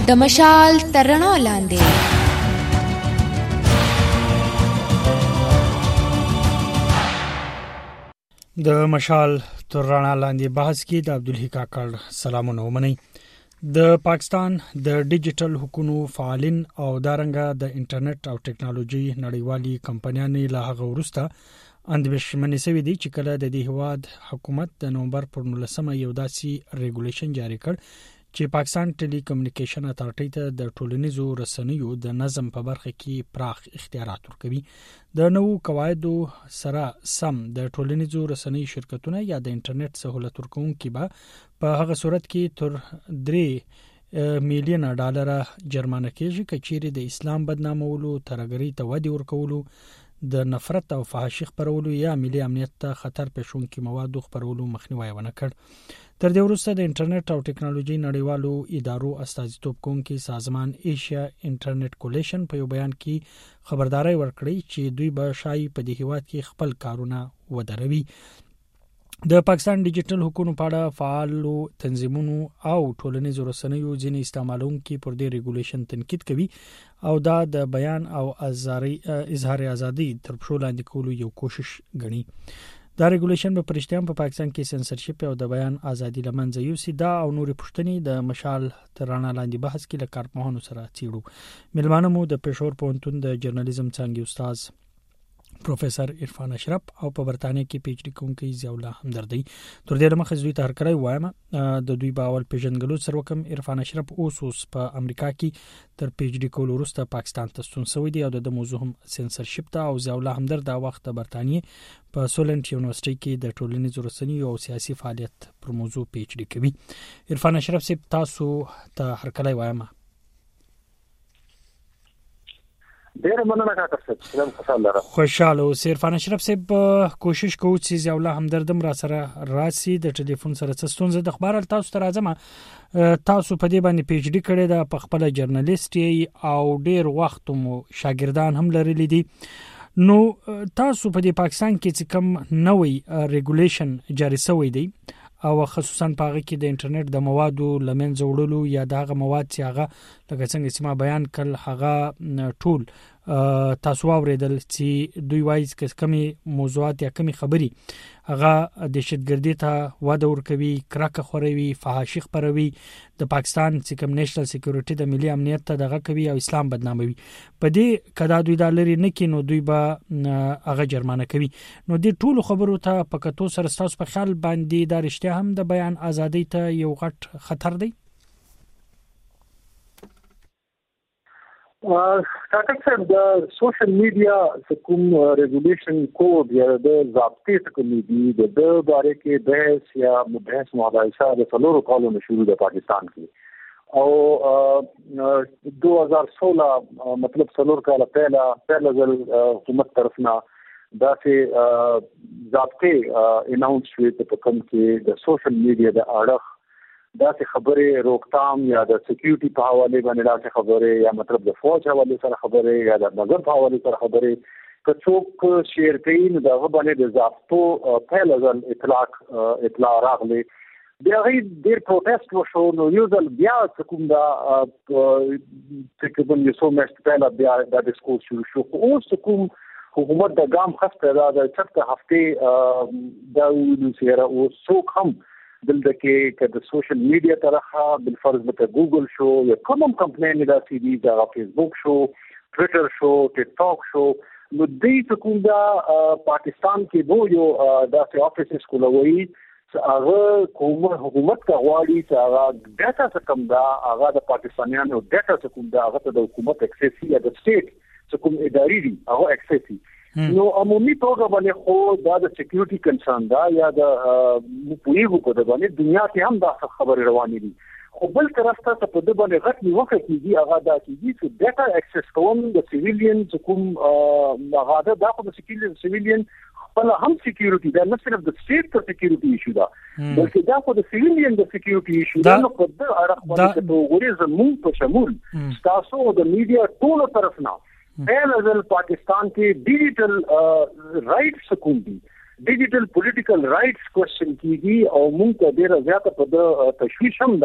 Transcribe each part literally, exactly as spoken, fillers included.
د مشال تر رڼا لاندې. د مشال تر رڼا لاندې بحث کې د عبدالحی کاکړ سلامونه ومني. د پاکستان د ډیجیټل حکومت فعالین او دارنګه د انټرنیټ او ټکنالوژي نړیوالي کمپنیانې له هغه وروسته اندېښمنې شوې دي چې کله د دې هواد حکومت د نومبر پر نولسمه یو داسې ریګولیشن جاری کړ چې پاکستان ټیلی کمیونیکیشن اتارټي ته د ټولنیزو رسنیو د نظم په برخه کې پراخ اختیارات ورکوي. د نوو قواعدو سره سم د ټولنیزو رسنیو شرکتونه یا د انټرنیټ سہولت ورکوونکي به په هغه صورت کې تر درې میلیون ډالر جرمانه کیږي که چیرې د اسلام بدنامولو، ترهګرۍ ته ودې ورکولو، د نفرت او فحاشۍ خپرولو یا ملي امنیت ته خطر پېښونکي موادو خپرولو مخنیوي ونه کړ. تر دې وروسته د انټرنیټ او ټکنالوژي نړیوالو ادارو استازیتوب کوونکي سازمان ایشیا انټرنیټ کولیشن په یو بیان کې خبرداري ورکړې چې دوی به شایي په دې هیواد کې خپل کارونه ودروي. د پاکستان ډیجیټل حکومت په اړه فعالو تنظیمونو او ټولنیزو رسنیو ځینې استعمالونکي پر دې ریګولیشن تنقید کوي او دا د بیان او اظهار ازادي تر پښو لاندې کولو یو کوشش ګڼي. دا ریګولیشن په پرشتيام په پاکستان کې سنسرشپ او د بیان ازادي لمنځه یوسي. دا او نورې پښتنې د مشال تر رڼا لاندې بحث کې له کارپوهانو سره څېړو. ملمانه مو د پېښور پوهنتون د جرنالیزم څانګې استاد پروفیسور عرفان اشرف او په برتانیې کې پی ایچ ډي کوونکی ضیاء الله همدردي. تر دې لمخه دوی ته هرکړی وایم د دوی باول پیژنګلو سره وکم. عرفان اشرف اوس اوس په امریکا کې تر پی ایچ ډي کول وروسته پاکستان ته ستون شوی دی او د موضوع هم سنسرشپ ته او ضیاء الله همدرد د وخت د برتانیې په سولنټ یونیورسيټي کې د ټولنیزو رسنیو او سیاسي فعالیت پر موضوع پی ایچ ډي کوي. عرفان اشرف صاحب تاسو ته هرکړی وایم. ډیر مننه کاکړ صاحب. سلام خوشاله خوشاله او عرفان اشرف صاحب کوشش کوو چې ضیاء الله همدردم را سره راسي د ټلیفون سره ستونزه د خبر تاسو ته راځم. تاسو په دې باندې پی ایچ ډي کړی دا په خپل جرنالیست او ډیر وخت مو شاګردان هم لرلي دي. نو تاسو په دې پاکستان کې چې کوم نوې ریګولیشن جاری شوی دی او خصوصا په هغه کې د انټرنیټ د موادو لمنځه وړلو یا د هغه مواد چې هغه لکه څنګه چې ما بیان کړ هغه ټول تاسو اوریدل چې دوی وایي چې کمی موضوعات یا کمی خبري هغه دهشتګردي ته وده ورکوي، کرکه خوروي، فحاشي خپروي، د پاکستان چې کوم نېشنل سکیورټي د ملي امنیت ته دغه کوي او اسلام بدناموي. په دې کدا دوی د لری نه کینو دوی به هغه جرمانه کوي. نو دې ټول خبرو ته په کتو سره تاسو په خیال باندې د رښتیا هم د بیان ازادي ته یو غټ خطر دی؟ کاکړ صاحب د سوشل میډیا کوم ریګولیشن کوډ یا د ضابطې کومې دي د د باره کې بحث یا مباحث مباحثه د څلورو کالونو شروع د پاکستان کې او دو هزار سولہ مطلب څلور کاله پہلا پہلا ځل حکومت طرف نه داسې ضابطې اناونس شوې په کوم کې د سوشل میډیا د اړه داسې خبرې روکتام یا د سکیورټي په حواله باندې داسې خبرې یا مطلب د فوج حواله سره خبرې یا د نظر په حواله سره خبرې که څوک شیر کوي نو دغه باندې د ضابطو پهل ځل اطلاق اطلاع راغلی. بیا غي ډیر پروتست وشو نو یو ځل بیا کوم دا تقریبا یو څو میاشتې پهله بیا دا ډیسکورس شروع شو. اوس کوم حکومت د ګام خسته دا د چټه هفته دا ویلو سره او څوک هم دلته کې که د سوشل میډیا طرفه بالفرض لکه ګوګل شو یا کوم کمپنۍ دا سی دی دا فیسبوک شو، ټویټر شو، ټیک ټاک شو، نو دې کوم دا پاکستان کې وو یو داسې افیسز کولوي هغه کوم حکومت کا غواړي چې هغه ډاټا څخه دا هغه د پاکستانیانو ډاټا څخه دا هغه د حکومت اکسس یا د سټیټ څخه اداري دي هغه اکسس نو عمومي توګه باندې خو دا د سکیورټي کنسرن دا یا د پولیسو په باندې دنیا کې هم دا خبره روانه دي. خو بل طرف ته په دې باندې غټ نیوکه کیږي هغه دا کیږي چې ډاټا اکسس کوم د سیویلین کوم هغه دا د سیویلین خپل هم سکیورټي دا نه صرف د سټیټ ته سکیورټي ایشو دا بلکې دا خو د سیویلین د سکیورټي ایشو دا نو په دې اړه باندې ته وګورئ زموږ په شمول تاسو د میډیا ټول طرف نه پہل پاکستان کې ډیجیټل رائټس کوم دي ډیجیټل پولیټیکل رائټس کوېسچن کیږي او موږ ته ډیره زیاته په د تشویش هم دا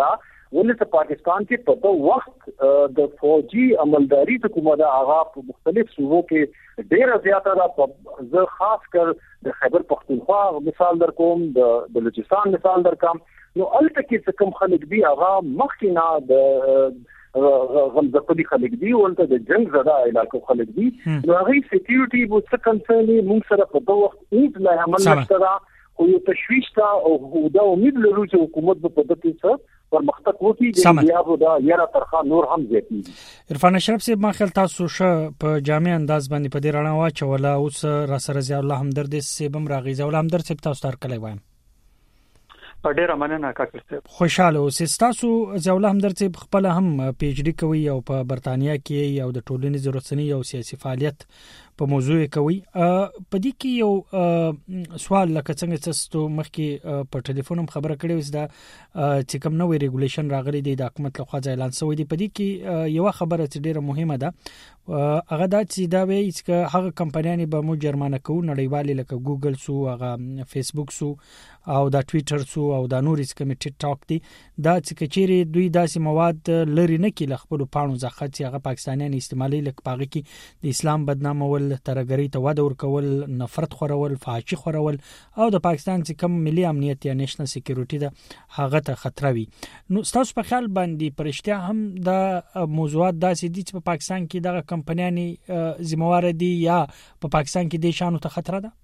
ولې په پاکستان کې په دغه وخت د فوجي عملداري ته کومه د هغه په مختلف صوبو کې ډېر زیاته ده. زه خاص کر د خیبر پختونخوا مثال در کوم، د بلوچستان مثال در کوم. نو الته کې کوم خلک دي هغه مخکې نه د غمزقلي خلک دي، ولته د جنگ زده علاقو خلک دي. نو هغه سکیورټي بو څه کنسرن موږ سره په دغه وخت هیڅ لا عمل نشته، خو یو تشویش ته او دا امید لرو چې حکومت په دغه څه پرمختګ وکړي چې بیا به دا یاره ترخه نور هم زیاتېږي. عرفان اشرف صاحب، ما خیال تاسو شه په جامع انداز باندې په دې رڼا واچوله. اوس را سره ضیاء الله همدرد صاحب هم راغی. ضیاء الله همدرد صاحب، تاسو تر کله وایم په ډیره مننه کاکل صاحب. خوشاله اوسئ. تاسو ضیاء الله همدرد صاحب خپل هم پی ایچ ډی کوي او په برتانیا کې او د ټولنیز رسنۍ او سیاسي فعالیت په موضوع کوي. په دې کې یو سوال لکه څنګه چې مخکې په ټلیفون هم خبره کړې وې دا چې کوم نوې ریګولیشن راغلي دی د حکومت لخوا اعلان شوی دی. په دې کې یو خبره چې ډیره مهمه ده هغه دا چې دا وایي چې هغه کمپنیانې به مو جرمانه کوي نړیوالې لکه ګوګل سو، هغه فیسبوک سو او دا ټویټر سو او دا نور اسکم ټیک ټاک دي، دا چې کچېری دوی داسې مواد لري نه کې لخپل پانو ځخه چې هغه پاکستانیان استعمالي لکه پاغي کې د اسلام بدنامول، ترګری ته وده ورکول، نفرت خورول، فحاشي خورول او د پاکستان چې کوم ملي امنیت یا نېشنل سکیورټي ده هغه ته خطر وي. نو تاسو په خیال باندې پرشتیا هم دا موضوعات داسې دي چې په پاکستان کې دغه کمپنیانې ذمہوار دي یا په پاکستان کې د شانو ته خطر ده؟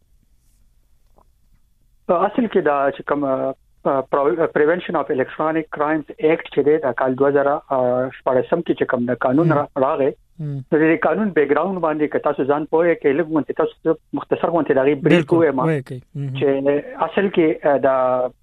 په اصل کې دا چې کوم پریونشن اف الکترونیک کرایمز ایکټ چې د کال دوه زره شپږم کې چې کوم د قانون راغی، د دې قانون بیک گراوند باندې که تاسو ځان پوهه کې لږ مونږ تاسو مختصر غونډه دغه بریک کوه ما چې اصل کې دا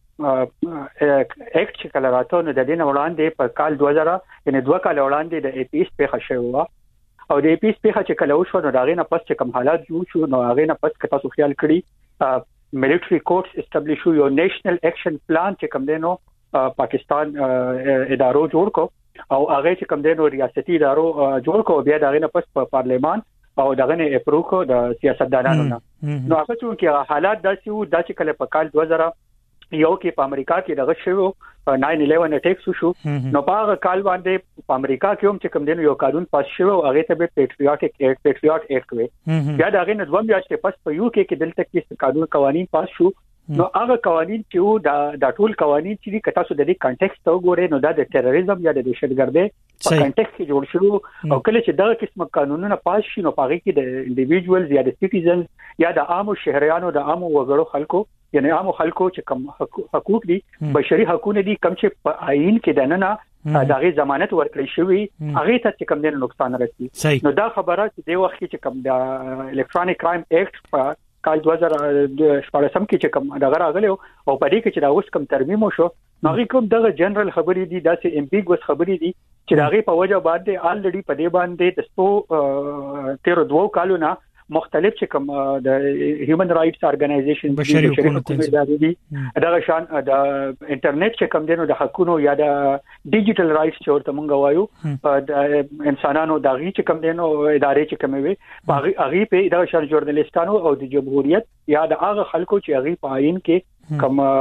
ایکټ چې کله راته نو د دې وړاندې په کال دوه زره یعنی دوه کال وړاندې د ای پی ایس په خښه او د ای پی ایس په خښه کله وشو نو داغه نه پس چې کوم حالات جوړ شو نو هغه نه پس که تاسو خیال کړی ملټری کورټس اسټابلیش شو، یو نیشنل اکشن پلان چې کوم دینو پاکستان ادارو جوړ کو او هغه چې کوم دینو ریاستي ادارو جوړ کو، بیا دغه نه پس په پارلیمان او دغه نه اپروو کو د سیاستدانانو نه. نو هغه چې حالات داسې وو د چې کله په کال دوه زره یو کې په امریکا کې دغه شوو نو الیون اٹیکس شو، نو په هغه کال باندې په امریکا کې هم چې کوم دینو یو قانون پاس شو هغه ته به پیټریوټیک ایکټ پیټریوټ ایکټ وي. بیا دغه نه دوه میاشتې پس په یو کې کې دلته کې قانون قوانين پاس شو. نو هغه قوانين چې وو دا د ټول قوانين چې کتا سو د دې کانټیکست ته وګورئ نو دا د ټیرریزم یا د دهشتګردۍ په کانټیکست کې جوړ شو او کله چې دغه قسم قانونونه پاس شي نو هغه کې د انډیویډوالز یا د سټیزنز یا د عامو شهريانو د عامو وګړو خلکو یعنی عامو خلکو چې کوم حقوق دي بشري حقوق دي کوم چې په آئین کې دننه دغه ضمانت ورکړی شوی هغه ته چې کوم دین نقصان رسي. نو دا خبره چې د وخت کې چې کوم د الکترونیک کرایم ایکټ په کال دوه زره شپږم کې چې کوم دغه راغلی او په دې کې چې دا اوس کوم ترمیم وشو نو هغه کوم دغه جنرال خبرې دي داسې امبیګوس خبرې دي چې دغه په وجه باندې الریډي په دې باندې د ستو تیر دوه کالونه مختلف چې کوم د هیومن رائټس ارګنایزیشن بشري حقوق دي دغه شان د انټرنیټ چې کوم دینو د حقوقو یا د ډیجیټل رائټس چې ورته مونږ وایو د انسانانو د غي چې کوم دینو ادارې چې کوم وي هغه په دغه شان ژورنالیستانو او د جمهوریت یا د هغه خلکو چې هغه په عین کې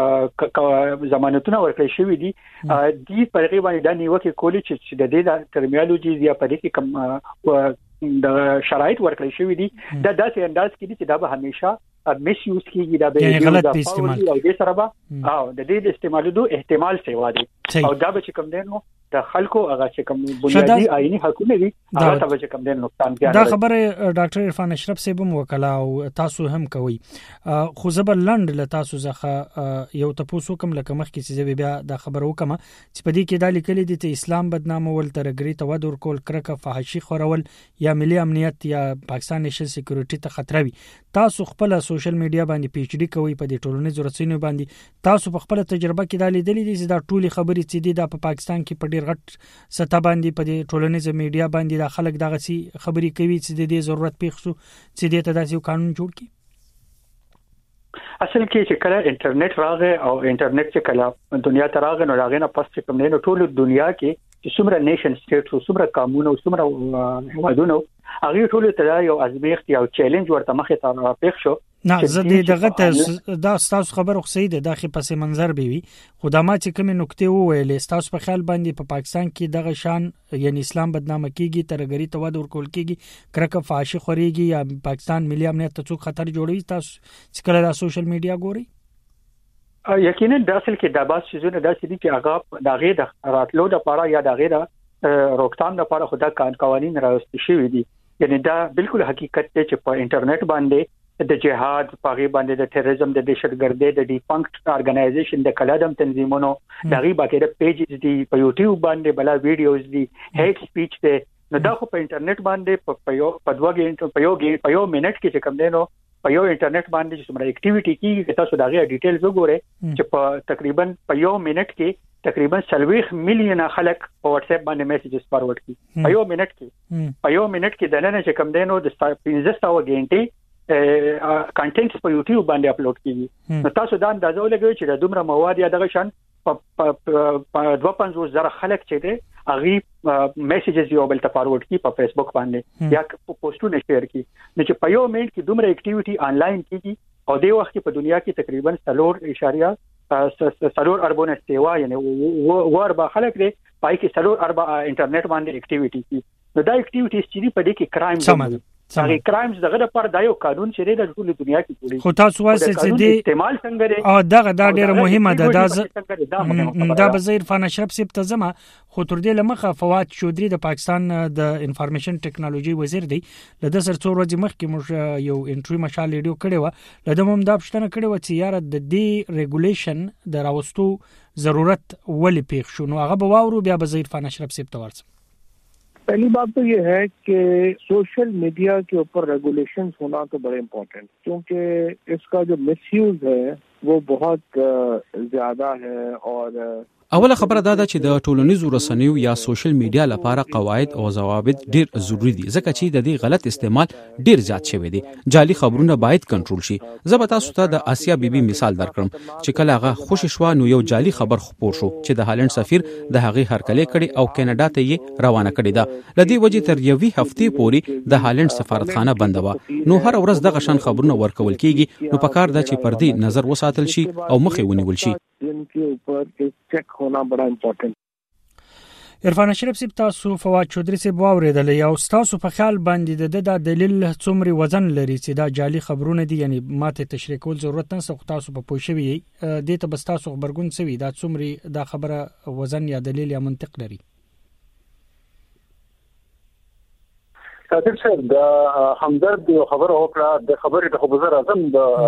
کوم ضمانتونه ورکړي شوی دي د پرغي باندې د نیوکه کولی چې د دې د ترمینالوجي یا په دې کې کوم د شرایط ورکړي شوی دي دا داسې انداز کې دي چې دا به همیشه میس یوز کیږي دا به غلط استعمال او دې سره به او د دې د استعمالولو احتمال سیوا دي او دا به کوم دینو د خلکو هغه چې کوم بنیادی آئینی حقوق دي هغه ته به کوم دین نقصان دی. دا خبره ډاکټر عرفان اشرف صاحب وکلا او تاسو هم کوي خو زبر لند له تاسو ځخه یو تاسو کوم لکه مخ کې چې بیا دا خبر وکم چې په دې کې د لیکلي دي چې اسلام بدنامول، ترګری ته ود ورکول، کرکه، فحاشي خورول یا ملي امنیت یا پاکستان نېشنل سکیورټي ته خطر وي. تاسو خپل سوشل میډیا باندې پی ایچ ډی کوي په دې ټولنیز رسنیو باندې، تاسو په خپل تجربه کې د لیدلې دي چې دا ټولي خبرې چې دي د پاکستان کې په ډیر غټ سطح باندې په دې ټولنیز میډیا باندې د خلک دغه سي خبرې کوي چې د دې ضرورت پیښ شو چې د تداسي قانون جوړ کړي. اصل کې چې کله انټرنیټ راغی او انټرنیټ چې کله دنیا ته راغی نو راغی نه پس چې کوم نه ټول دنیا کې چې څومره نیشن سټیټ او څومره قانون او څومره هیوادونه هغه ټول ته یو ازمیخت او چیلنج ورته مخې ته پیښ شو نه زه دغه ته دا تاسو خبر خو صحیح ده د خې پس منظر به وي خدامات چې کوم نقطې وویلې تاسو په خیال باندې په پا پاکستان کې دغه شان یعنی اسلام بدنامه کیږي ترګری ته ود ورکول کیږي کرکه فاشي خوريږي یا پاکستان ملي امنیت ته څوک خطر جوړوي تاسو چې کله د سوشل میډیا ګوري یقینا د اصل کې د باس سيزونه د سړي چې هغه د غیر د راتلو د لپاره یا د غیر روکتام لپاره خدا قوانين راوستي شوی دي یعنی دا بالکل حقیقت دی چې په انټرنیټ باندې د جهاد په غي باندې د تروریزم د دهشتګردۍ د ډیفنکټ ارګنایزیشن د کلادم تنظیمونو د غي باندې د پیجز دي په یوټیوب باندې بلا ویډیوز دي هیټ سپیچ دي نو دا خو په انټرنیټ باندې په یو په دوه غنټو په یو غنټو په یو منټ کې چې کوم دینو په یو انټرنیټ باندې چې څومره اکټیویټي کیږي تاسو دا غي ډیټیلز وګورئ چې په تقریبا په یو منټ کې تقریبا ثلاث میلیون خلک په واتس اپ باندې میسجز فارورډ کړي په یو منټ کې په یو منټ کې د نن چې کوم دینو د پنځه سوه غنټې کانټینټ په یوټیوب باندې اپلوډ کیږي نو تاسو دا اندازه ولګوئ چې د دومره مواد یا دغه شان په دوه پنځوس زره خلک چې دي هغه میسجز یو بل ته فارورډ کی په فیسبوک باندې یا په پوسټونه شیر کی نو چې په یو منټ کې دومره اکټیویټي آنلاین کیږي او د وخت په دنیا کې تقریبا څلور اشاریه څلور اربونه استوا یعنی ور به خلک دي پای کې څلور اربه انټرنیټ باندې اکټیویټي کی نو دا اکټیویټیز چې په دې کې کرایم هغه کرایمز دغه لپاره د یو قانون چې د ټول دنیا کې جوړي خو تاسو واسه چې دی استعمال څنګه دی او دغه دا ډیره مهمه ده دا دا بزیر فن اشرف سیب ته زما خو تر دې لمخه فواد چودري د پاکستان د انفارمیشن ټیکنالوژي وزیر دی لده سر څو ورځې مخکې موږ یو انټرویو مشال ویډیو کړی و لده موږ دا پښتنه کړی و چې یاره د دې ریګولیشن د راوستو ضرورت ولې پیښ شو نو هغه به واورو بیا بزیر فن اشرف سیب ته ورسم पहली बात तो ये है कि सोशल मीडिया के ऊपर रेगुलेशंस होना तो बड़े इम्पोर्टेंट क्योंकि इसका जो मिसयूज है वो बहुत ज्यादा है और اوله خبره دا ده چې د ټولنیزو رسنیو یا سوشل میډیا لپاره قواعد او ضوابط ډیر ضروری دي ځکه چې د دې غلط استعمال ډیر زیات شوی دی جعلي خبرونه باید کنټرول شي زه به تاسو ته د آسیا بیبي مثال درکړم چې کله هغه خوشی شو نو یو جعلي خبر خپور شو چې د هالند سفیر د هغې هرکلی کړي او کینیډا ته یې روانه کړي ده لدی وجه تر یوې هفتې پورې د هالند سفارتخانه بند و نو هر ورځ دغه شان خبرونه ورکول کیږي نو پکار ده چې پر دې نظر وساتل شي او مخې ونیول شي इनके ऊपर एक चेक होना बड़ा इम्पोर्टेंट عرفان اشرف سیب تاسو فواد چودري سیب واوریدل یو تاسو په خیال باندې د د دلیل څومره وزن لري چې دا جعلي خبرونه دي یعنی ماته تشریح کول ضرورت نه سخت تاسو په پوښوي د ته بس تاسو خبرګون سوي دا څومره دا خبره وزن یا دلیل یا منطق لري صادق صاحب د همدرد خبره وکړه د خبرې د خبر اعظم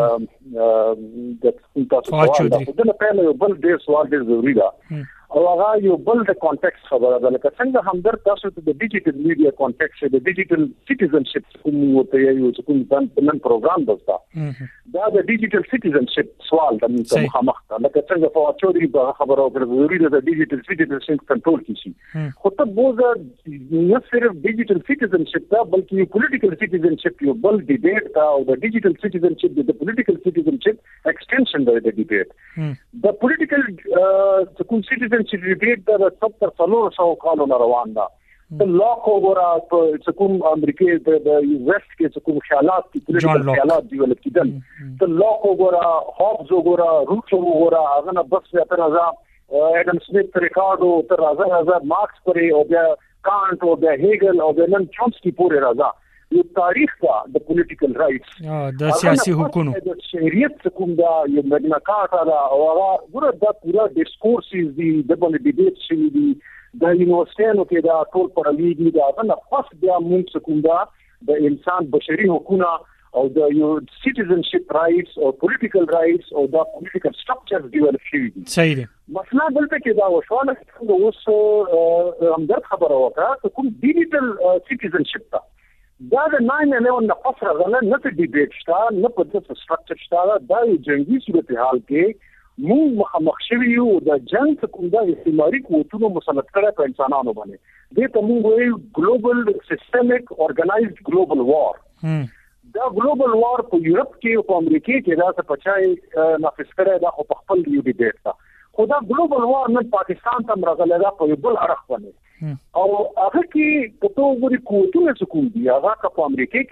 د د تاسو د په یو بل ډیر سوال ډیر ضروری ده او هغه یو بل د کانټیکست خبره ده لکه څنګه همدرد تاسو ته د ډیجیټل میډیا کانټیکست د ډیجیټل سټیزنشپ کوم وته یو کوم نن پروګرام دوستا دا د ډیجیټل سټیزنشپ سوال د موږ مخامخ لکه څنګه فواد چودري په خبره وکړه ضروری ده د ډیجیټل سټیزنشپ کنټرول کیږي خو ته بوزه نه صرف ډیجیټل سټیزنشپ دا بلکې پولیټیکل سټیزنشپ یو بل ډیبیټ دا او د ډیجیټل سټیزنشپ د پولیټیکل سټیزنشپ ایکسټنشن د ډیبیټ د پولیټیکل کوم سټیزن چې ډیبیټ د ستر څلور سو کالونو روان ده د لاک وګورا په کوم امریکای د ویسټ کې کوم خیالات دي پولیټیکل خیالات دی ولکه کیدل د لاک وګورا هوبز وګورا روټ وګورا هغه نه بس تر راځه اډم سمیت ریکارډو تر راځه راځه مارکس پرې او بیا کانټ او بیا هیګل او بیا نن چومسکی پورې راځه یو تاریخ دا د پولیټیکل رائټس د سیاسي حقوقو د شریعت کوم دا یو مګنا کارتا دا او هغه ګوره دا پورا ډیسکورس دی د باندې ډیبیټ شي دی د یونیورسيټونو کې دا ټول پرلیږي دا نه خاص بیا موږ کوم دا د انسان بشري حقوقونه او د یو سټیزنشپ رائټس او پولیټیکل رائټس او دا پولیټیکل سټرکچر ډیولپ شي دي صحیح دی مثلا دلته کې دا وشواله چې اوس همدرد خبره وکړه کوم ډیجیټل سټیزنشپ تا دا د ناین الیون نه پس راغله نه په ډیبیټ شته نه په د سټرکچر شته دا یو جنگي صورتحال کې موږ مخامخ شوي یو د جنگ کوم دا استعماري قوتونو مسلط کړه په انسانانو باندې دې ته موږ وایو ګلوبل سیستمیک اورګنایزډ ګلوبل وار دا ګلوبل وار په یورپ کې او په امریکا کې دا څه پچای نافذ کړه دا په خپل یو ډیبیټ تا خو دا ګلوبل وار نه پاکستان ته راغله دا په بل اړخ باندې او هغه کې په تو غوړي کوټونه څکو دی هغه په امریکا کې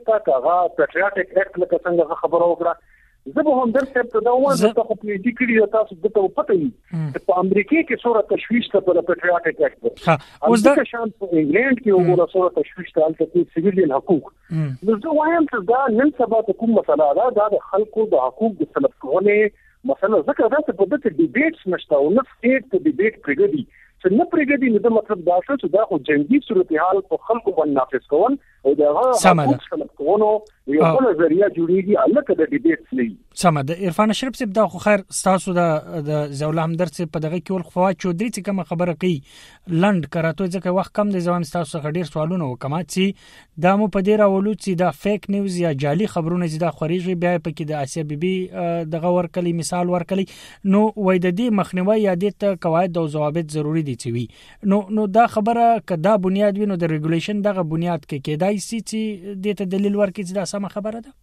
تا هغه پیټریاټک اکټ لکه څنګه خبره وکړه زه به هم درته په دا وایم چې تاسو په دې کې تاسو د ته پته وي په امریکا کې څوره تشویش ته په پیټریاټک اکټ ها اوس دا شان په انګلند کې وګوره څوره تشویش ته البته کې سیویلین حقوق نو زه وایم چې دا نن سبا ته کوم مسله ده د خلکو د حقوق د طلب کولو مثلا ځکه دا چې په دې ډیبیټس نشته او نه سټیټ ته ډیبیټ پرګدي چې نه پرګدي نو د مطلب دا شو چې دا خو جنگي صورتحال په خلکو باندې نافذ کول او دا هغه څه کوونو یو بل ذریعہ جوړیږي الکه د ډیبیټس نه سم ده. عرفان اشرف صاحب دا خو خیر تاسو د د زول همدرد صاحب په دغه کې ول خو چودري چې کوم خبره کوي لند کراته ځکه وخت کم دی ځوان تاسو څخه ډیر سوالونه وکما چې دا مو په ډیر اولو چې دا فیک نیوز یا جعلي خبرونه چې دا خوريږي بیا په کې د آسیا بیبي دغه ورکلی مثال ورکلی نو وای د دې مخنیوي یا د قواعد او ضوابط ضروری دي چې وي نو نو دا خبره کدا بنیاد وینو د ریګولیشن دغه بنیاد کې کېدای سي چې د ته دلیل ورکړي چې دا سم خبره ده.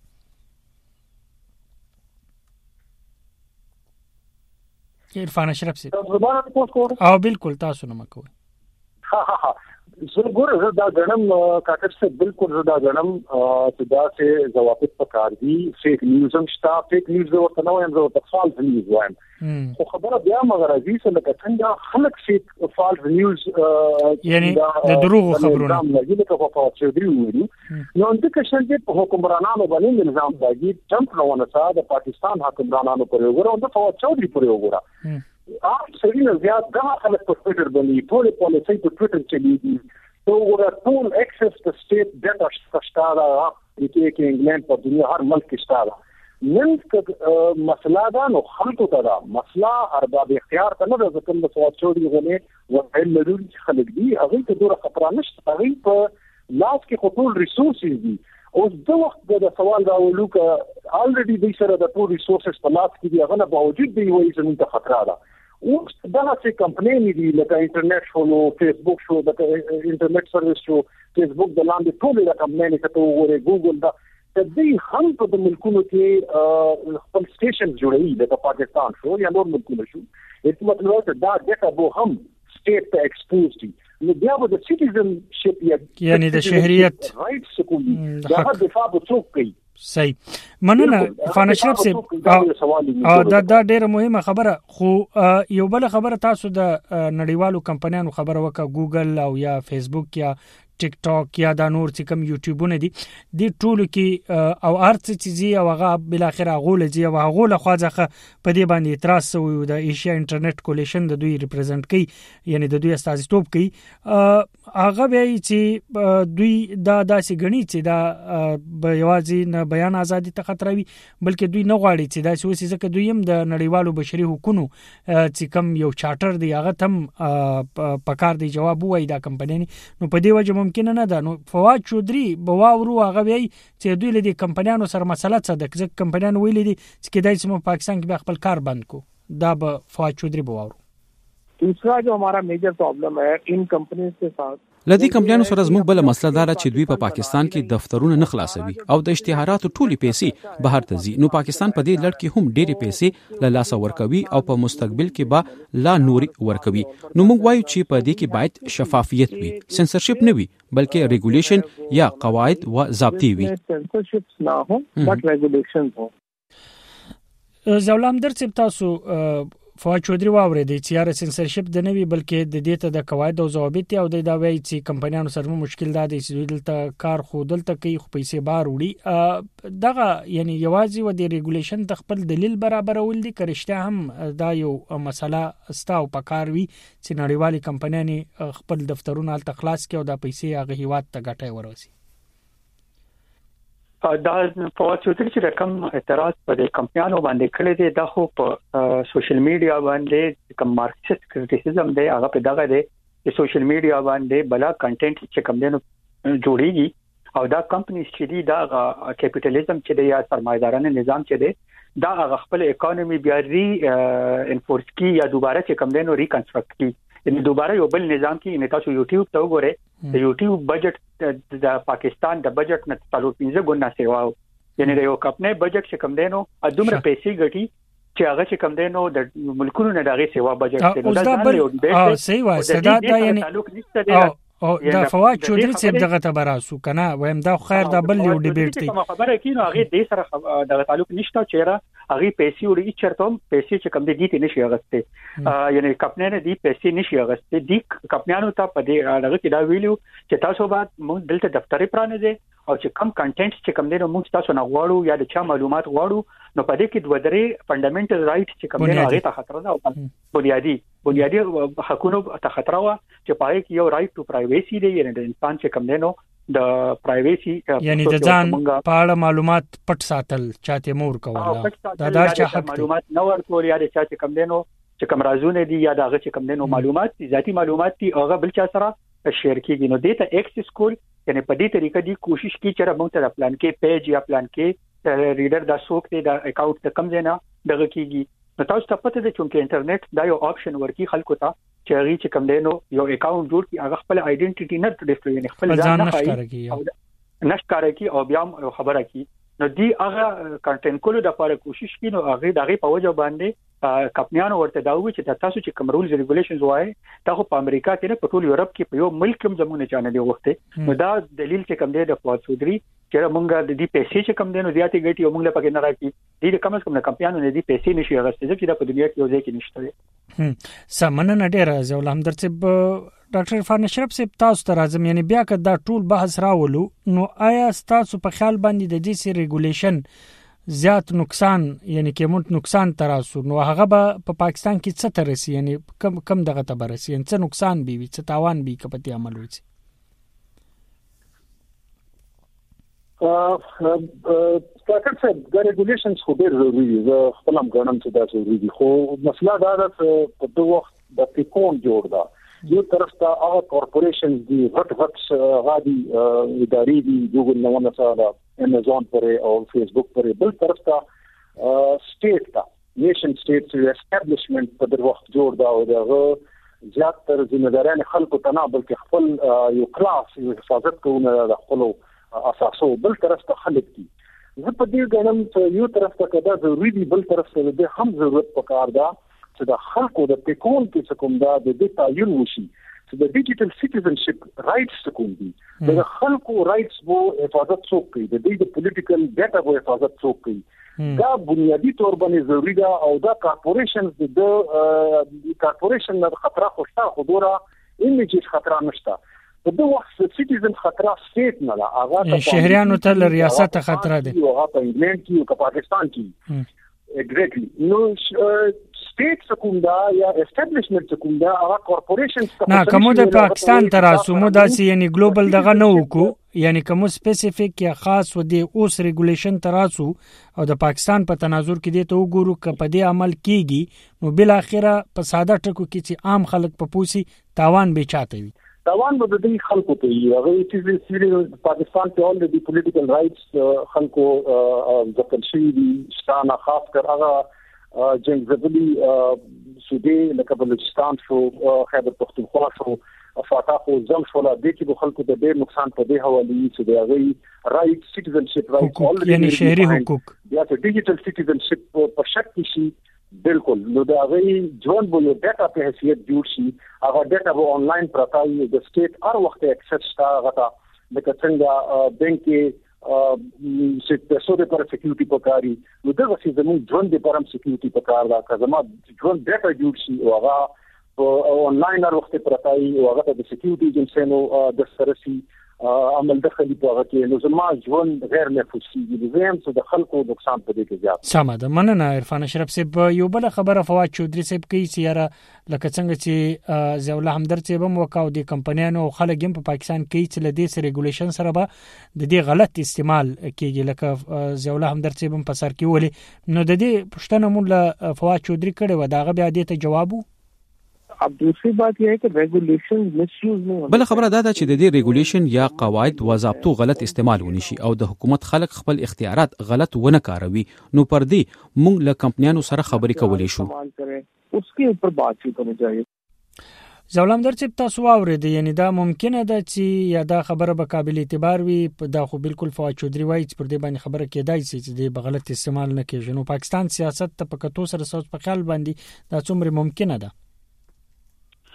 عرفان اشرف صاحب او بالکل تاسو نه مکوئ. ها ها ها زه ګور زه دا غنم کاټر څه بالکل زه دا غنم چې دا څه ضوابط پکار دي فیک نیوز هم شته فیک نیوز ورته نه وایم زه ورته فالس نیوز وایم خو خبره بیا مګر عزیز لکه څنګه خلک فیک فالس نیوز یعنی د دروغ خبرونه لګي لکه په پاتې دی ویلو نو د کشن دې په حکمرانانو باندې نظام دی ټرمپ روانه ساده د پاکستان حکمرانانو پر وګورو د فواد چودري پر وګورو عام سړي زیات دا خلک په ټوئیټر باندې ټول پالیسي په ټوئیټر چلیږي تو ور ټول اکسس ته سټیټ ډیټا شتاره چې کې انګلند په دنیا هر ملک کې شتاره نن څه مسله ده نو خلکو ته دا مسله ارباب اختیار ته نه ځکه د فواد چودري غوښنه وایي لري چې خلک دي هغه ته ډوره خطر نشته هغه په لاس کې خپل ریسورسز دي اوس د وخت د سوال راولو ک الریډي د سره د ټول ریسورسز په لاس کې دي هغه نه باوجود دی وایي زموږ ته خطر ده اوس دغه څه کمپنۍ دي لکه انټرنیټ شو نو فیسبوک شو د انټرنیټ سرویس شو فیسبوک د لاندې ټول د کمپنۍ ته وګورئ ګوګل دا د دې هم په د ملکونو کې خپل سټیشن جوړوي لکه پاکستان شو یا نور ملکونه شو یعنی مطلب دا ډیټا به هم سټیټ ته ایکسپوز دي نو بیا به د سټیزن شپ یعنی د شهریت رائټس کوي دا د دفاع به څوک کوي صحیح مننه عرفان اشرف صاحب دا دا ډیره مهمه خبره خو یو بل خبره تاسو د نړیوالو کمپنیانو خبره وکړه ګوګل او یا فیسبوک یا ټیک ټاک یا دا نور چې کوم یوټیوبونه دي د ټولو کې او ارڅ چې او هغه بل اخر غول چې او هغه له خواځه په دې باندې اعتراض شوی د ایشیا انټرنیټ کولیشن د دوی ریپرزینټ کوي یعنی د دوی استازیتوب کوي هغه به چې دوی دا داسې غني چې دا به یوازې نه بیان ازادي ته خطر وي بلکې دوی نه غواړي چې دا څه ځکه دوی هم د نړیوالو بشري حقوقو چې کوم یو چارټر دی هغه تم پکار دی جواب وای دا کمپنۍ نو په دې وجه ممکن نه ده نو فواد چودري بواورو هغه وی چې دوی له کمپنیانو سره مسله څه د ځکه کمپنیانو ویل دي چې کدای سم پاکستان کې خپل کار بند کو دا به فواد چودري بواورو. दूसरा जो हमारा मेजर प्रॉब्लम है इन कंपनीज के साथ لدی کمپنیانو سره زموږ بل مسله دا چې دوی په پا پاکستان کې دفترونه نه خلاصوي او د اشتهاراتو ټولي پیسې بهر ته ځي نو پاکستان په دې لړ کې هم ډېری پیسې له لاسه ورکوي او په مستقبل کې به لا نوري ورکوي نو موږ وایو چې په دې کې باید شفافیت وي سنسرشپ نه وي بلکې ریګولیشن یا قواعد و ضابطې وي سنسرشپ نه هو بٹ ریګولیشن هو. زولام درڅ تاسو فواد چودري واورېدی چې یاره سنسرشپ د نوي بلکې د دې ته د قواعد او ضوابط او د دا وایي چې کمپنیانو سره مشکل دا دی چې دلته کار خو دلته کوي خو پیسې بار وړي دغه یعنی یوازې و د ریګولیشن ته خپل دلیل برابرول دي کرشته هم دا یو مسله استاو پکار وي چې نړیوالي کمپنیانې خپل دفترونه تل خلاص کړي او دا پیسې هغه هیواد ته ګټه ورسي. دا فواد چودري چې کوم اعتراض په کمپنیانو باندې کړی دی دا خو په سوشل میډیا باندې کوم مارکسیست کریټیسزم دی هغه په دغه دی چې سوشل میډیا باندې بلا کنټینټ چې کوم دینو جوړیږي او دا کمپنیز چې دی دا کیپټالیزم چې دی یا سرمایدارانه نظام چې دی دا هغه خپل اکانومي بیا ری انفورس کی یا دوباره چې کوم دینو ریکنسټرکټ کی یعنی دوباره یو بل نظام کې ان تاسو یوټیوب ته وګورئ د یوټیوب بجټ د پاکستان د بجټ نه څلور پنځه ګونه سیوا یعنی د یو کمپنۍ بجټ چې کم دینو ادمره پیسې ګټي چې هغه چې کم دینو د ملکونو نه دغه سیوا بجټ دی دا دا صحیح وایي صدا دا یعنی او دا فواد چودري صاحب دغه تبراسو کنه وایم دا خیر دا بل یو ډیبیټ دی کوم خبره کینو هغه د سره دغه تعلق نشته چیرې هغه پیسې وړي چرته پیسې چې کم دي دي نشي اغسته یعنی کمپنیانه دي پیسې نشي اغسته دي کمپنیانو ته په دې هغه کې دا ویلو چې تاسو بعد موږ دلته دفترې پرانه دي او چې کم کنټینټ چې کم دي نو موږ تاسو نه غواړو یا د چا معلومات غواړو نو په دې کې دوه درې فندامنټل رائټ چې کم دي هغه ته خطر ده او بنیادی بنیادی حقوقو ته خطر و چې پای کې یو رائټ ټو پرایویسی دی یعنی د انسان چې کم دي نو د پرایویسی یعنی د ځان په اړه معلومات پټ ساتل چاته مور کوله دا دار چې حق معلومات نو ورکول یا د چاته کم دي نو چې کم رازونه دي یا دغه چې کم دي نو معلومات ذاتی معلومات دي هغه بل چا سره شیر کیږي نو دته ایکسس کول یعنی په دې طریقه دی کوشش کی چې موږ ته پلان کې پیج یا پلان کې ریډر دا سوک دی دا اکاونټ ته کم نه دغه کیږي نو تاسو ته پته ده چې انټرنیټ دا یو آپشن ورکی خلکو ته چې هغه چې کم دی نو یو اکاونټ جوړ کی هغه خپل آیډنټیټي نه ډیسپلی یعنی خپل ځان نه ښکاري نشکاره کی او بیا خبره کی نو دی هغه کنټینټ کولو د لپاره کوشش کی نو هغه دغه په وجه باندې کمپنیانو ورته دا وی چې تاسو چې کوم رولز ریګولیشنز وای تاسو په امریکا کې نه په ټول یورپ کې په یو ملک هم زمونه چانه دی وخته نو دا دلیل چې کوم دی د فواد چودري چې مونږه د دې پیسې چې کوم دی نو زیاتې ګټي او مونږ له پکې نه راکې دې کم از کم نه کمپنیانو نه دې پیسې نشي اغستې چې د په دنیا کې یو ځای کې نشته سمنه نه ډیر زول هم درته ډاکټر عرفان اشرف صاحب تاسو ته راځم یعنی بیا که دا ټول بحث راولو نو آیا تاسو په خیال باندې د دې سي ریګولیشن زیات نقصان یعنی کومت نقصان تراسو نو هغه به په پاکستان کې څه ترسي یعنی کم کم دغه تبرسي یعنی څه نقصان بي څه تاوان بي کپتی عمل وځي ا ډاکټر صاحب دا ریګولیشنز خو ډېر ضروري دي خپل هم غواړم چې دا ضروري دي خو مسله دا ده چې په دغه وخت د پیکون جوړ ده یو طرف ته هغه کارپوریشنز دي غټ غټ غادي ادارې دي ګوګل نو نه سره امازون پرې او فیسبوک پرې بل طرف ته سټیټ ته نیشن سټیټ چې اسټابلیشمنت په دغه وخت جوړ ده او دغه زیات تر ځینې خلکو ته نه بلکې خپل یو کلاس یو حفاظت کوونه د خپل اساسو بل طرف ته خلک دي زه په دې غنم چې یو طرف ته کدا ضروري دي بل طرف ته د هم ضرورت پکار ده چې د خلکو د پیکون کې کوم دا د دې تعین وشي چې د ډیجیټل سټیزنشپ رائټس کوم دي د خلکو رائټس وو حفاظت څوک کوي د دې د پولیټیکل ډاټا وو حفاظت څوک کوي دا بنیادی تور باندې ضروری ده او دا کارپوریشنز د کارپوریشن د خطر خوشته خودره ایمیجز خطر نشته په دغه وخت سټیزن خطر سټیټ نه لا هغه شهريانو ته ریاست خطر ده هغه په انګلند کې او پاکستان کې اګریټلی نو سټیټ کوم دا یا اسټابلیشمنت کوم دا هغه کارپوریشنز نه کوم د پاکستان تراسو مو داسې یعنی ګلوبل دغه نه وکړو یعنی کوم سپیسیفیک یا خاص و دی اوس ریګولیشن تراسو او د پاکستان په تناظر کې دی ته وګورو ک په دې عمل کیږي نو بل اخره په ساده ټکو کې چې عام خلک په پوسی تاوان به چاته وي تاوان به د دې خلکو ته یو هغه چې چې پاکستان ته اولریډي پولیټیکل رائټس خلکو ځکه شي دي ستانه خاص کر هغه جنگزبلی سودی لکه بلوچستان شو خیبر پختونخوا شو فاتا خو زم شو لا دې کې خلکو ته ډېر نقصان په دې حواله چې دی هغه رائټ سټیزنشپ رائټ اولریډي یعنی شهري حقوق یا ته ډیجیټل سټیزنشپ په شک کې بالکل نو دا غي ځوان بوله ډاټا په حیثیت جوړ شي هغه ډاټا به آنلاین پرتاي د سټیټ هر وخت اکسس تا غتا د څنګه بانک کې چې پیسو د پر سکیورټي پکاري نو دا چې زموږ ژوند د پرم سکیورټي پکار دا که زموږ ژوند ډاټا جوړ شي او هغه آنلاین هر وخت پرتاي او هغه د سکیورټي ایجنسینو د سرسي عمل دخلي په هغه کې نو زما ژوند غیر محفوظ دي زم څه د خلکو نقصان پدې کې زیات سم ده مننه عرفان اشرف صاحب یو بل خبره فواد چودري صاحب کوي سیاره لکه څنګه چې زوله همدرد صاحب هم وکاو د کمپنیانو خلک هم په پاکستان کې چې لدې سره ریګولیشن سره به د دې غلط استعمال کیږي لکه زوله همدرد صاحب هم په سر کې ولې نو د دې پښتنه مول فواد چودري کړي و داغه بیا دې ته جواب अब दूसरी बात यह है कि रेगुलेशन मिसयूज नहीं होना بل خبره دا ده چې د دې ریګولیشن یا قواعد و ضابطو غلط استعمال ونشي او د حکومت خلک خپل اختیارات غلط ونه کاروي نو پر دې موږ له کمپنیانو سره خبرې کولای شو उसके ऊपर बातचीत होनी चाहिए زولم درته تاسو اورید یعنی دا ممکنه ده چې یا دا خبره به قابل اعتبار وي دا خو بالکل فواد چودري وایي چې پر دې باندې خبره کېدای شي چې د بغلط استعمال نه کیږي نو پاکستان سیاست ته په کتو سره سوچ په خیال باندې دا څومره ممکنه ده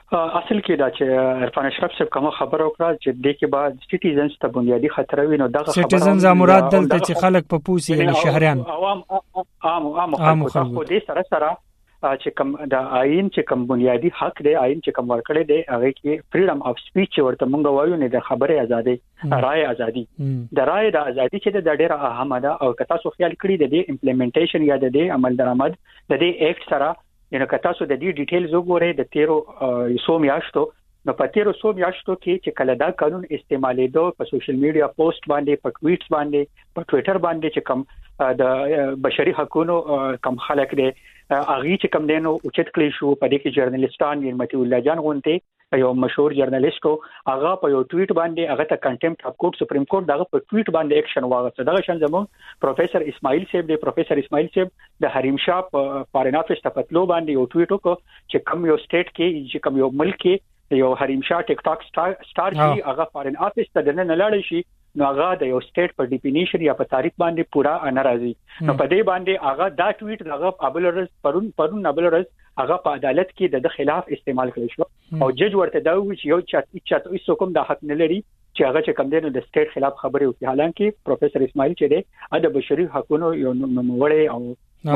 اصل کې دا چې عرفان اشرف صاحب کوم خبر وکړه چې د کې بعد سټیزنز ته بنیادی خطر وي نو دغه خبره سټیزنز مراد دلته چې خلک په پوسی یعنی شهريان عوام عام عام خلک خو دې سره سره چې کوم د آئین چې کوم بنیادی حق دی آئین چې کوم ورکړی دی هغه کې فریډم اف سپیچ ورته مونږ وایو نه د خبره ازادي رائے ازادي د رائے د ازادي چې د ډیره اهمه ده او که تاسو خیال کړئ د دې امپلیمنټیشن یا د دې عمل درآمد د دې ایکټ سره ینه که تاسو د دې ډیټیلز وګورئ د تیرو سو میاشتو نو په تیرو سو میاشتو کې چې کله دا قانون استعمالېدو په سوشل میډیا پوسټ باندې په ټویټس باندې په ټوئیټر باندې چې کوم د بشري حقوقو کم خلک دي اغه چې کوم دینو اوچت کلی شو په دې کې جرنالستان نعمت الله جان غونته یو مشهور جرنالستو هغه په یو ټویټ باندې هغه ته کنټمپټ اف کورټ سپریم کورټ دغه په ټویټ باندې اکشن واغسته دغه شان زمو پروفیسور اسماعیل صاحب دی پروفیسور اسماعیل صاحب د حریم شاه په فارن افیس ته پتلو باندې یو ټویټ وکړ چې کوم یو سټیټ کې چې کوم یو ملک کې یو حریم شاه ټیک ټاک سٹار شي هغه فارن افیس ته دنه نه لاړ شي نو هغه د یو سټیټ په ډیفینیشن یا په تاریخ باندې پورا ناراضي نو په دې باندې هغه دا ټویټ هغه ابلرز پرون پرون ابلرز هغه په عدالت کې د خلاف استعمال کړی شو او جج ورته دا وی چې یو چاته چاته هیڅ کوم د حق نه لري چې هغه چې کم دینو د سټیټ خلاف خبرې وکړي حالانکه پروفیسور اسماعیل چې دی د بشري حقوقو یو نوموړی او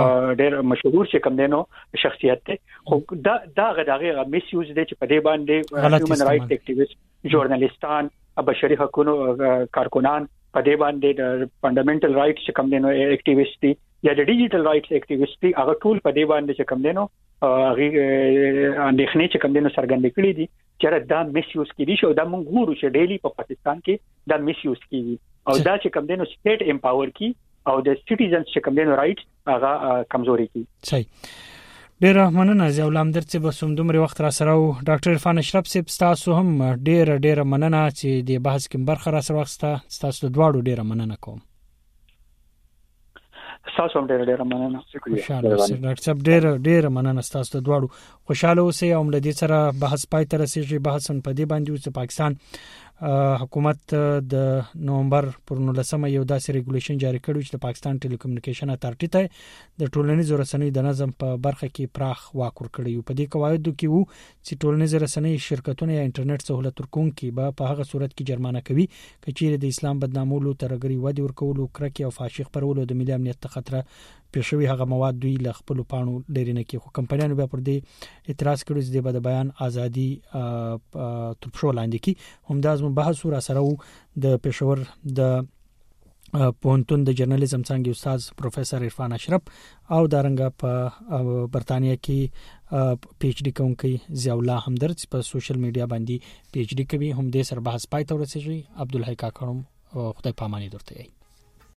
ډېر مشهور چې کم دینو شخصیت دی خو دا دا غداغه میس یوز دی چې په دې باندې هیومن رائټ اکټیویست ژورنالیستان بشري حقوقو کارکنان په دې باندې د فندامنټل رائټس چې کوم دینو اکټیویست دي یا د ډیجیټل رائټس اکټیویست دي هغه ټول په دې باندې چې کوم دینو هغه اندېښنې چې کوم دینو څرګندې کړې دي چې دا میس یوز کیږي او دا مونږ ګورو چې ډیلی په پاکستان کې دا میس یوز کیږي او دا چې کوم دینو سټیټ امپاور کی او د سټیزنز چې کوم دینو رائټس هغه کمزوري کی صحیح ډیر مننه زولام درڅ به سم دومره وخت را سره او ډاکټر عرفان اشرف صاحب تاسو هم ډیر ډیر مننه چې د بحث کې برخه را سره وخت تاسو دواړو ډیر مننه کوم تاسو هم ډیر ډیر مننه خوشاله اوسئ ډاکټر صاحب ډیر ډیر مننه تاسو دواړو خوشاله اوسئ او ملدي سره بحث پای ته رسیږي بحث په دې باندې چې پاکستان حکومت د نومبر پر نولسمه یو داسې ریګولیشن جاری کړو چې د پاکستان ټیلیکومونیکیشن اتارټی ته د ټولنیزو رسنیو د نظم په برخه کې پراخ واک ورکړی په دې قواعدو کې وو چې ټولنیزو رسنیو شرکتونه یا انټرنیټ سہولت ورکونکي به په هغه صورت کې جرمانه کوي چې د اسلام بدنامولو ترګری ودی ورکولو کرکې او فاشي خبرولو د ملي امنیت ته خطر پېښوي هغه مواد دوی ل خپل پانو لري نه کې خو کمپنیانو به پر دې اعتراض کړو چې د بیان ازادي تر شو لاندې کې همداز بحث ور سره د پېښور د پونتون د جرنالیزم څنګه استاد پروفیسور عرفان اشرف او دارنګه په برتانیې کې پی ایچ ډی کوونکی ضیاء الله همدرد په سوشل میډیا باندې پی ایچ ډی کوي هم د سر بحث پای ته ورسېږي عبدالحی کاکړم خدای پاماني درته